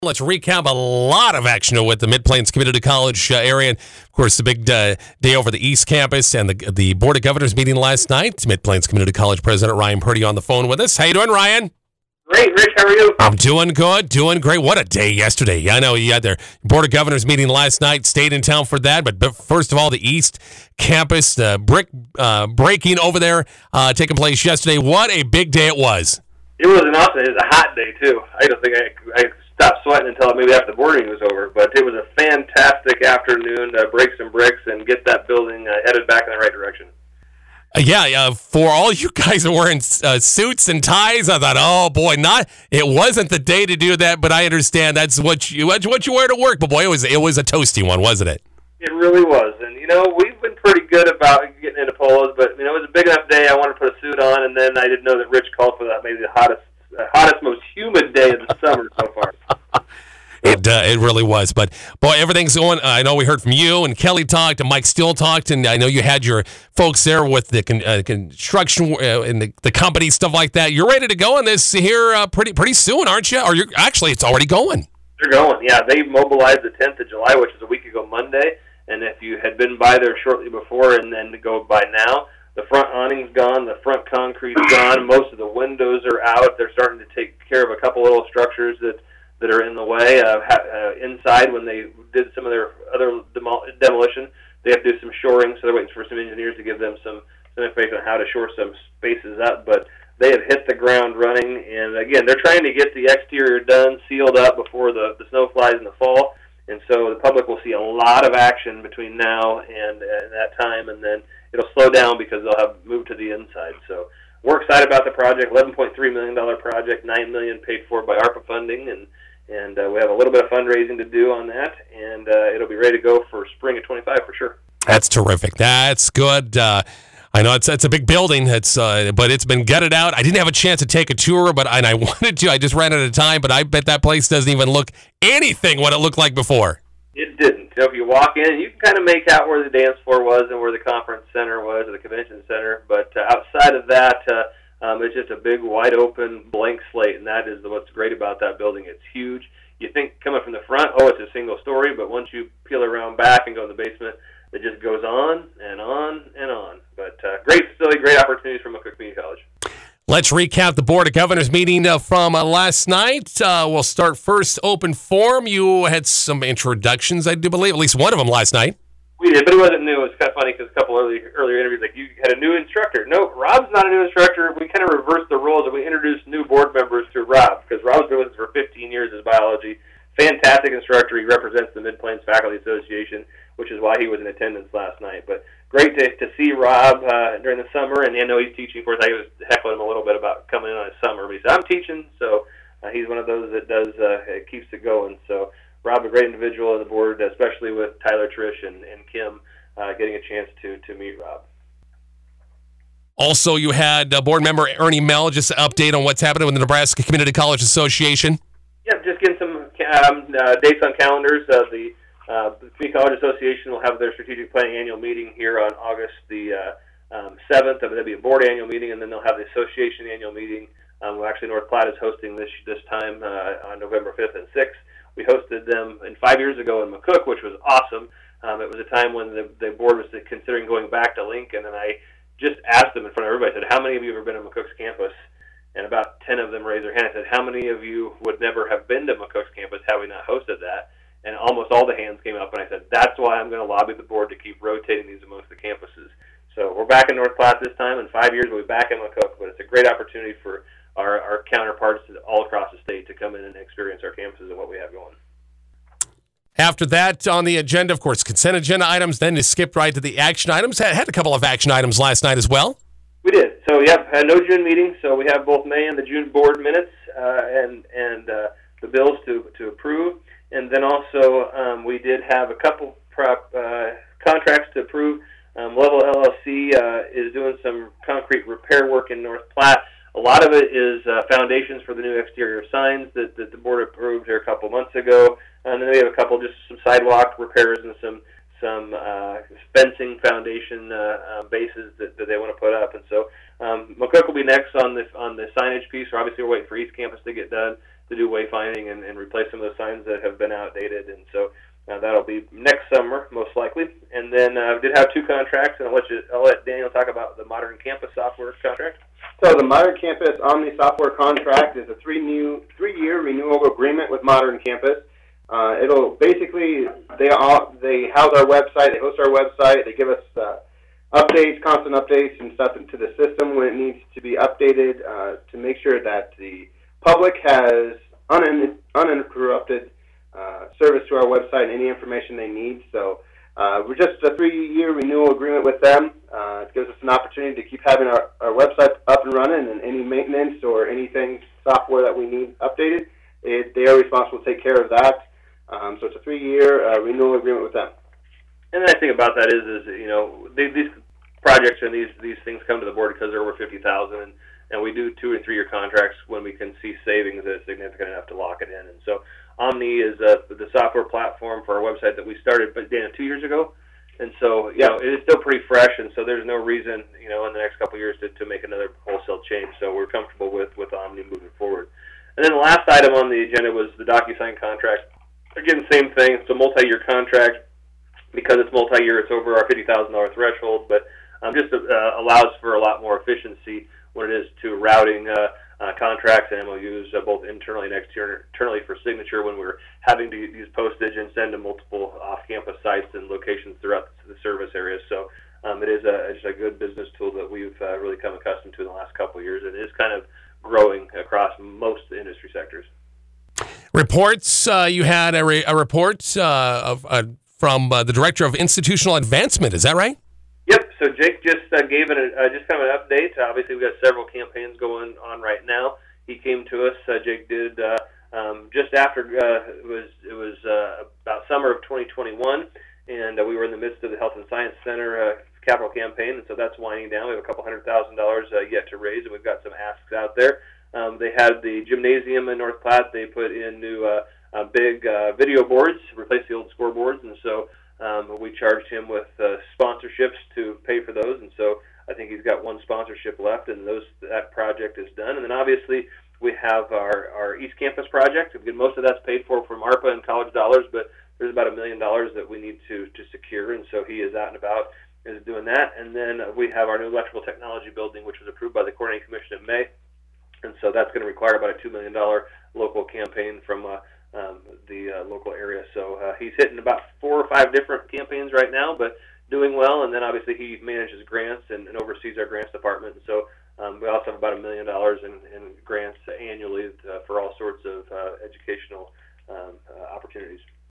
Let's recap a lot of action with the Mid-Plains Community College area. And of course, the big day over the East Campus and the Board of Governors meeting last night. Mid-Plains Community College President Ryan Purdy on the phone with us. How you doing, Ryan? Great, Rich. How are you? I'm doing good, doing great. What a day yesterday. I know you had their Board of Governors meeting last night, stayed in town for that. But first of all, the East Campus, breaking over there taking place yesterday. What a big day it was. It was an awesome. It was a hot day, too. I don't think I stopped sweating until maybe after the board meeting was over. But it was a fantastic afternoon to break some bricks and get that building headed back in the right direction. For all you guys that were wearing suits and ties, I thought, oh boy, it wasn't the day to do that, but I understand that's what you wear to work. But boy, it was a toasty one, wasn't it? It really was, and we've been pretty good about getting into polos, but it was a big enough day. I wanted to put a suit on, and then I didn't know that Rich called for that maybe the hottest, most humid day of the summer so far. It really was, but boy, everything's going. I know we heard from you and Kelly talked and Mike Still talked, and I know you had your folks there with the construction and the company stuff like that. You're ready to go on this here pretty soon, aren't you? Or it's already going. They're going. Yeah, they mobilized the 10th of July, which is a week ago Monday. And if you had been by there shortly before and then to go by now, the front awning's gone, the front concrete's gone, most of the windows are out. They're starting to take care of a couple little structures that are in the way. Inside, when they did some of their other demolition, they have to do some shoring, so they're waiting for some engineers to give them some information on how to shore some spaces up. But they have hit the ground running, and again, they're trying to get the exterior done, sealed up before the snow flies in the fall. And so the public will see a lot of action between now and that time, and then it'll slow down because they'll have moved to the inside. So we're excited about the project. $11.3 million project, $9 million paid for by ARPA funding, and we have a little bit of fundraising to do on that, and it'll be ready to go for spring of 25 for sure. That's terrific. That's good. I know it's a big building. But it's been gutted out. I didn't have a chance to take a tour, and I wanted to. I just ran out of time. But I bet that place doesn't even look anything what it looked like before. It didn't. If you walk in, you can kind of make out where the dance floor was and where the conference center was, or the convention center. But outside of that, it's just a big, wide open, blank slate, and that is what's great about that building. It's huge. You think coming from the front, it's a single story, but once you peel around back and go in the basement, it just goes on and on and on. But great facility, great opportunities for McCook Community College. Let's recap the Board of Governors meeting from last night. We'll start first, open forum. You had some introductions, I do believe, at least one of them last night. We did, but it wasn't new. It was kind of funny because a couple earlier interviews, like you had a new instructor. No, Rob's not a new instructor. We kind of reversed the roles and we introduced new board members to Rob because Rob's been with us for 15 years as biology. Fantastic instructor. He represents the Mid-Plains Faculty Association, which is why he was in attendance last night. But great to see Rob during the summer, and I know he's teaching. Of course, I was heckling him a little bit about coming in on his summer, but he said, I'm teaching, so he's one of those that does keeps it going. So Rob, a great individual on the board, especially with Tyler, Trish, and Kim getting a chance to meet Rob. Also, you had board member Ernie Mell, just an update on what's happening with the Nebraska Community College Association. Yep, just getting some dates on calendars. The Community College Association will have their strategic planning annual meeting here on August the 7th. There'll be a board annual meeting, and then they'll have the association annual meeting. Actually, North Platte is hosting this time on November 5th and 6th. We hosted them 5 years ago in McCook, which was awesome. It was a time when the board was considering going back to Lincoln, and I just asked them in front of everybody, I said, how many of you have ever been to McCook's campus? And about 10 of them raised their hand. I said, how many of you would never have been to McCook's campus had we not hosted that? And almost all the hands came up, and I said, that's why I'm going to lobby the board to keep rotating these amongst the campuses. So we're back in North Platte this time. In 5 years, we'll be back in McCook, but it's a great opportunity for our counterparts all across the state to come in and experience our campuses and what we have going. After that, on the agenda, of course, consent agenda items, then to skip right to the action items. Had a couple of action items last night as well. We did. So, had no June meeting, so we have both May and the June board minutes and the bills to approve. And then also we did have a couple contracts to approve. Level LLC is doing some concrete repair work in North Platte. A lot of it is foundations for the new exterior signs that the board approved here a couple months ago. And then we have a couple, just some sidewalk repairs and some fencing foundation bases that they want to put up. And so McCook will be next on the signage piece. Obviously, we're waiting for East Campus to get done. do wayfinding and replace some of those signs that have been outdated. And so that'll be next summer, most likely. And then we did have 2 contracts, and I'll let Daniel talk about the Modern Campus software contract. So the Modern Campus Omni software contract is a 3-year renewal agreement with Modern Campus. It'll basically, they house our website, they host our website, they give us updates, constant updates and stuff into the system when it needs to be updated to make sure that the public has uninterrupted service to our website and any information they need. So we're just a 3-year renewal agreement with them. It gives us an opportunity to keep having our website up and running, and any maintenance or anything software that we need updated, they are responsible to take care of that. So it's a 3-year renewal agreement with them. And the nice thing about that is these projects and these things come to the board because they're over $50,000, and we do 2 or 3 year contracts when we can see savings that is significant enough to lock it in. And so Omni is the software platform for our website that we started, but 2 years ago. And so it is still pretty fresh, and so there's no reason in the next couple of years to make another wholesale change. So we're comfortable with Omni moving forward. And then the last item on the agenda was the DocuSign contract. Again, same thing. It's a multi-year contract. Because it's multi-year, it's over our $50,000 threshold, but just allows for a lot more efficiency when it is to routing contracts and MOUs both internally and externally for signature when we're having to use postage and send to multiple off-campus sites and locations throughout the service area. So it is just a good business tool that we've really come accustomed to in the last couple of years, and it is kind of growing across most industry sectors. Reports, you had a report from the Director of Institutional Advancement, is that right? Yep, so Jake just gave just kind of an update. Obviously, we've got several campaigns going on right now. He came to us, Jake did, just after it was about summer of 2021, and we were in the midst of the Health and Science Center capital campaign, and so that's winding down. We have a couple $100,000 yet to raise, and we've got some asks out there. They had the gymnasium in North Platte. They put in new big video boards, replace the old scoreboards, and so we charged him with sponsorships to pay for those, and so I think he's got 1 sponsorship left, and that project is done. And then obviously we have our East Campus project. Most of that's paid for from ARPA and college dollars, but there's about $1 million that we need to secure, and so he is out and about is doing that. And then we have our new electrical technology building, which was approved by the Coordinating Commission in May, and so that's going to require about a $2 million local campaign from the local area. So he's hitting about 4 or 5 different campaigns right now, but doing well. And then obviously he manages grants and oversees our grants department. And so we also have about $1 million in grants annually for all sorts of educational opportunities.